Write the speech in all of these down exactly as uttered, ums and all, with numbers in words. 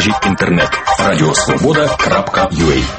мережі інтернет радіосвобода крапка ю а.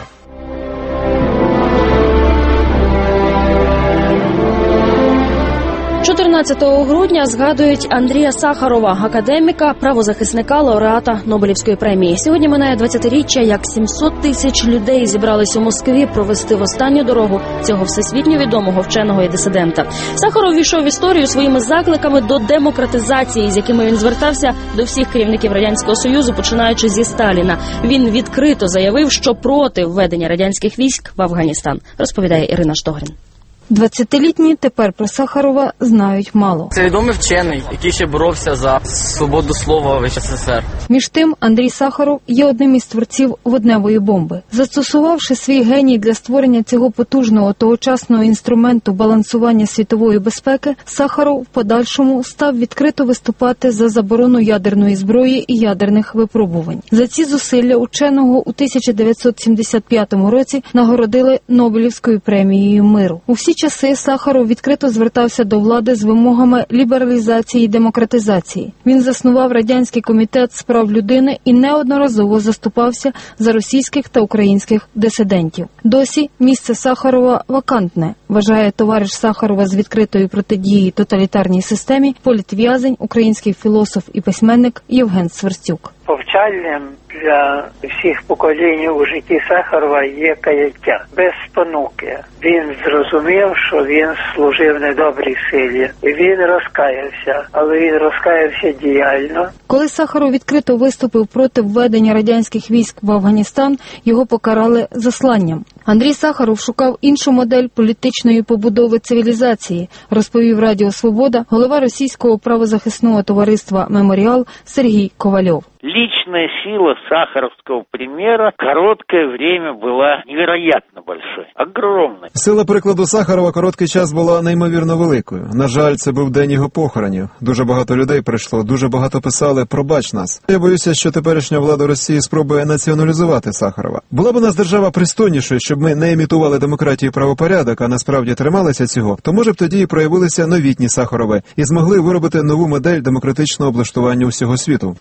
чотирнадцятого грудня згадують Андрія Сахарова, академіка, правозахисника, лауреата Нобелівської премії. Сьогодні минає двадцятиріччя, як сімсот тисяч людей зібрались у Москві провести в останню дорогу цього всесвітньо відомого вченого і дисидента. Сахаров війшов в історію своїми закликами до демократизації, з якими він звертався до всіх керівників Радянського Союзу, починаючи зі Сталіна. Він відкрито заявив, що проти введення радянських військ в Афганістан, розповідає Ірина Штогрін. двадцятилітні тепер про Сахарова знають мало. Це відомий вчений, який ще боровся за свободу слова в ес ес ес ер. Між тим, Андрій Сахаров є одним із творців водневої бомби. Застосувавши свій геній для створення цього потужного тогочасного інструменту балансування світової безпеки, Сахаров в подальшому став відкрито виступати за заборону ядерної зброї і ядерних випробувань. За ці зусилля ученого у тисяча дев'ятсот сімдесят п'ятому році нагородили Нобелівською премією миру. У всі часи Сахаров відкрито звертався до влади з вимогами лібералізації і демократизації. Він заснував Радянський комітет з прав людини і неодноразово заступався за російських та українських дисидентів. Досі місце Сахарова вакантне, вважає товариш Сахарова з відкритої протидії тоталітарній системі політв'язень, український філософ і письменник Євген Сверстюк. Повчальним для всіх поколінь у житті Сахарова є каяття, без спонуки. Він зрозумів, що він служив недобрій силі. І він розкаявся, але він розкаявся діяльно. Коли Сахаров відкрито виступив проти введення радянських військ в Афганістан, його покарали засланням. Андрій Сахаров шукав іншу модель політичної побудови цивілізації, розповів Радіо Свобода голова російського правозахисного товариства «Меморіал» Сергій Ковальов. Личная сила сахаровского примера короткое время была невероятно большой, огромной. Сила прикладу Сахарова короткий час була неймовірно великою. На жаль, це був день його похоронів. Дуже багато людей прийшло, дуже багато писали «пробач нас». Я боюся, що теперішня влада Росії спробує націоналізувати Сахарова. Була б у нас держава пристойнішою, щоб ми не імітували демократію і правопорядок, а насправді трималися цього, то може б тоді і проявилися новітні Сахарови і змогли виробити нову модель демократичного облаштування усього світу.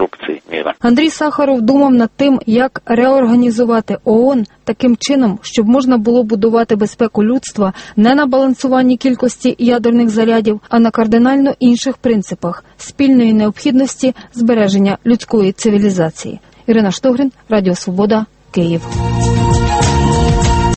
Андрій Сахаров думав над тим, як реорганізувати ООН таким чином, щоб можна було будувати безпеку людства не на балансуванні кількості ядерних зарядів, а на кардинально інших принципах спільної необхідності збереження людської цивілізації. Ірина Штогрін, Радіо Свобода, Київ.